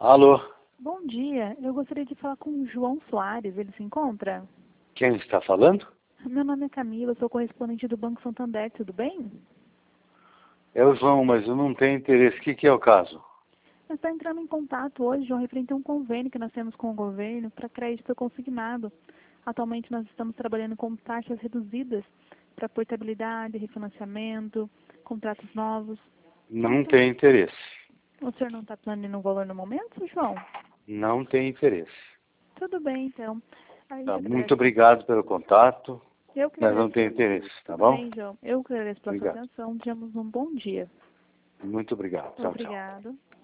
Alô, Bom dia, eu gostaria de falar com o João Soares, ele se encontra? quem está falando? Meu nome é Camila, sou correspondente do Banco Santander, tudo bem? É o João, mas eu não tenho interesse. O que é o caso? Eu estou entrando em contato hoje, João, referente a um convênio que nós temos com o governo para crédito consignado. Atualmente nós estamos trabalhando com taxas reduzidas para portabilidade, refinanciamento, contratos novos. Não tenho interesse. O senhor não está planejando um valor no momento, João? Não tenho interesse. Tudo bem, então. Aí Tá, eu muito agradeço. obrigado pelo contato, Eu que mas não agradeço. tenho interesse, tá Tudo bom? bem, João. Eu que agradeço pela sua Obrigado. atenção. Tenhamos um bom dia. Muito obrigado. Tchau, tchau. Obrigado.